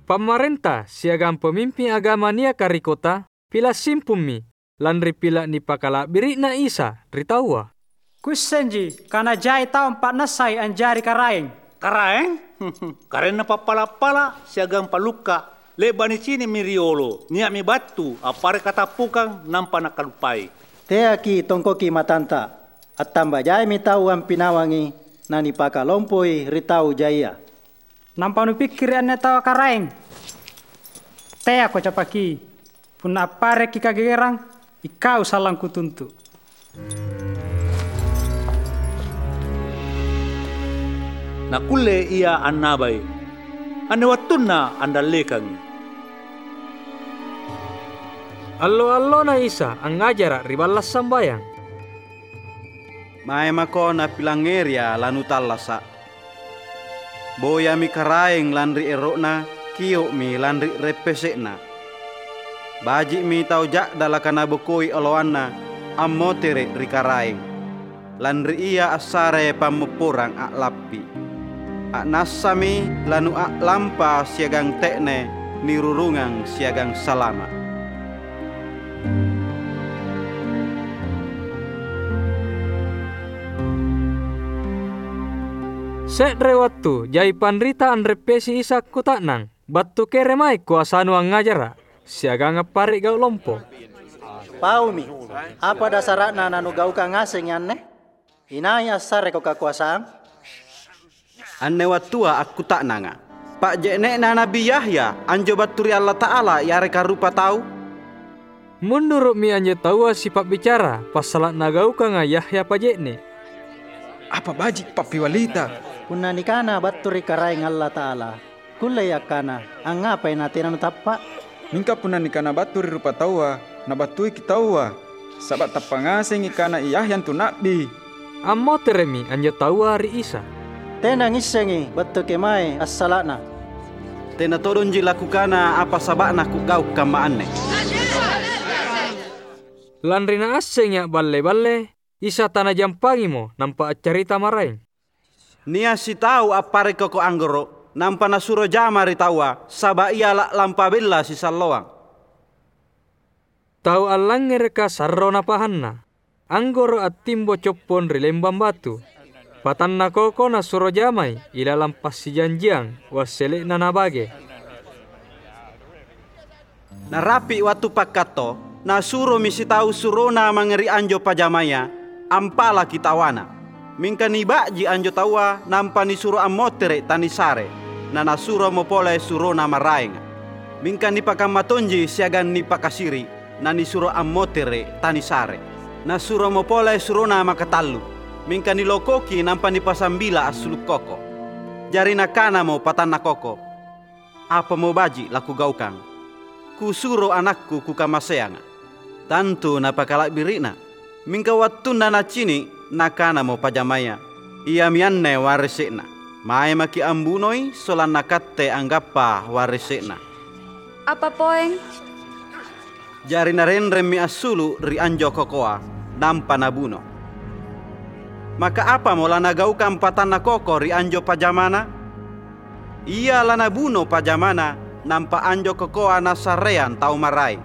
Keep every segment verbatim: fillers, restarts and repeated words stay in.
Pemerintah siagang pemimpin agama nia kari kota pila simpumi lanri pila ni pakala biri na Isa ritawa. Kusenji kana jai tau empat nasai anjari karaeng. Karaeng? Karena papala-pala siagang paluka lebani sini miriolo niya mi batu apare katapukang nampa nakalupai. Teaki tongkoki matanta at tamba jai mi tau ang pinawangi nani pakalompoi ritau jaya. Nampa nu pikir ane tawa karaeng. Tea ko capaki. Puna apare ki kagerang ikau salang kutuntu. Nakule ia annabai. Ane watuna andalekangi. Allo-allo na Isa ang ngajara ribalas sambayang. Mae mako na pilangeria lanu talasa. Boya mi karaeng landri erokna, kiyo mi landri repesekna. Baji mi tau jak dalakana bukoi oloanna, ammo tere rikaraeng. Landri ia asare pamupurang ak lapi. Ak nasami lanu ak lampa siagang tekne, nirurungang siagang salama. Sek rewatu jai panrita anrepesi Isa kutaknang. Batu keremai kuasanu ang ngajara. Siaga ngapari gau lompo. Paumi, apa dasarakna nanu gau ka ngaseng yanne? Inai asare ko kakuasaan? Anne watua aku tak nanga. Pak jeknek na Nabi Yahya anjo baturi Allah Ta'ala yare karupa tau? Menurut mi anje tahu sifat bicara pasalat nagau ka nga Yahya pajekne. Apa bajik papi walita? Punna nikana baturi karaeng Allah Ta'ala. Kule yakana, ang ngapay natin anu tappa? Mingka puna nikana baturi rupa tawa, na batui kitawa. Sabat tapangasing ikana Yahya tu nabi. Ammo teremi anje tahu hari Isa. Tena ngisengi batu kemai assalana. Tena todonji lakukana apa sabakna ku gau kamaane. Landrina asengnya balle-balle, Isa tanah jampangi mo nampak cerita maraing. Nia si tahu apare koko anggoro, nampa nasuro jamari tawa, saba ia lak lampa bella si salloang. Tahu alang ngereka sarro napahanna, anggoro at timbo copon rilembang batu. Patanna koko nasuro jamai, ila lampas si janjiang, waselek na nabage. Narapi watu pakato, nasuro misi tahu surona mangeri anjo pajamaya, ampala kitawana. Mingka ni bakji anjo tawa nampa ni suro amotere tanisare na nasuro mopole suro na maraenga. Mingka ni pakamatonji siagan ni pakasiri na ni suro amotere tanisare na suro mopole suro na makatalu. Mingka ni lokoki nampa ni pasambila asuluk koko. Jari nakana mo patana koko. Apa mo baji laku gaukang? Ku suro anakku ku kamaseanga. Tantu napakalak birina. Mingka wattu na cini nakana mo pajamaya. Ia mianne warisikna. Mae maki ambunoi solan nakatte anggapa warisikna. Apa poeng? Jari narenre mi asulu ri anjo kokoa nampa nabuno. Maka apa mo lana gaukan patana koko ri anjo pajamana? Ia lana buno pajamana nampa anjo kokoa nasarean tau marai.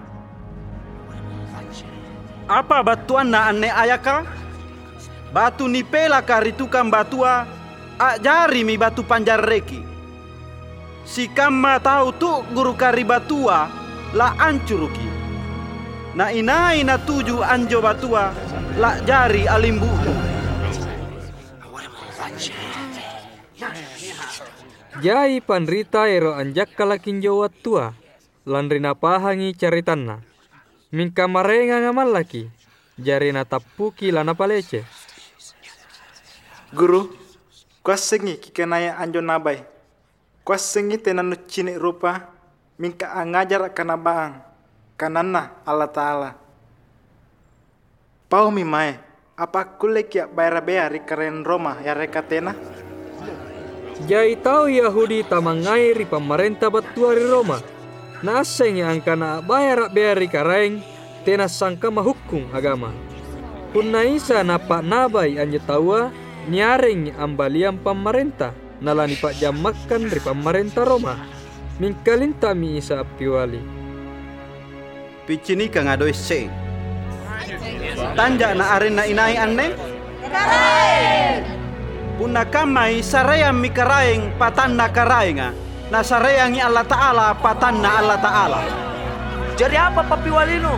Apa batuan na ane ayaka? Batu ni pela karitukan batua, ajari mi batu panjar reki. Si kama tahu tu guru kari batua, la ancuruki. Na inai na tuju anjo batua, la jari alimbuku. Jai panrita ero anjak kalakin jawat tua, landri napahangi caritanna. Mingka marenga ngamal laki, jari na tapuki lana palece. Guru, kuasengi kikenaya anjo nabai. Kuasengi tenanu cini rupa, mingka angajar kana baang, kanana Allah Ta'ala. Pau mi mae, apa kulek ya bayar bayar keren Roma ya rekatena? Jai tahu Yahudi tamangai ri pemerintah batua di Roma. Naseng yang angkana bayar bayar karaeng tena sangka mahukum agama. Punna Isa napak nabai anje tawa nyaring ambalian pemerintah nalani pak jamakan ri pemerintah Roma. Mingkalinta mi Isa piwali. Picinika nga doy seng. Tanja na arin na inay anne? Karaeng! Puna kamay sarayang mi karaeng patan na karaenga. Na sarayang ni Allah Ta'ala patan na Allah Ta'ala. Jadi apa papiwalino?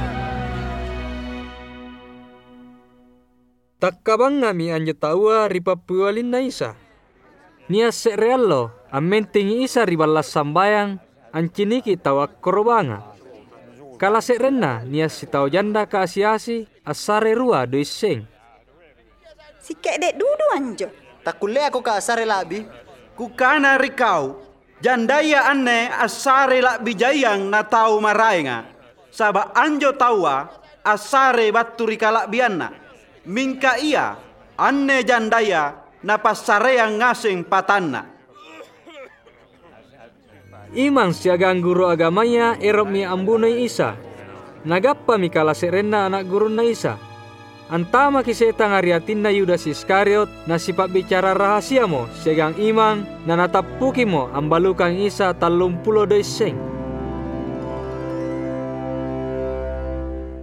Takkabang ngami anjo taua ripa piwalin na Isa. Nia sereallo ammentingi Isa ribalas sambayang anciniki tawa korobanga. Kala serenna nia si tau janda ka asi-asi asare rua doi seng. Si kek dek dudu anjo. Tak kule aku ka asare labi. Kukana rikau. Jandaya anne asare lak bijayang na tau maraenga. Saba anjo tawa asare batu rikalak bianna. Mingka ia anne jandaya na pasareang ngasing patanna. Imang siagang guru agamanya erop mi ambunai Isa. Nagappa mi kala serenna anak guru na Isa. Antama kiseta ngariatin na Yudas Iskariot na sipak bicara rahasia mo siagang imang na natappuki mo ambalukang Isa talumpulo doy seng.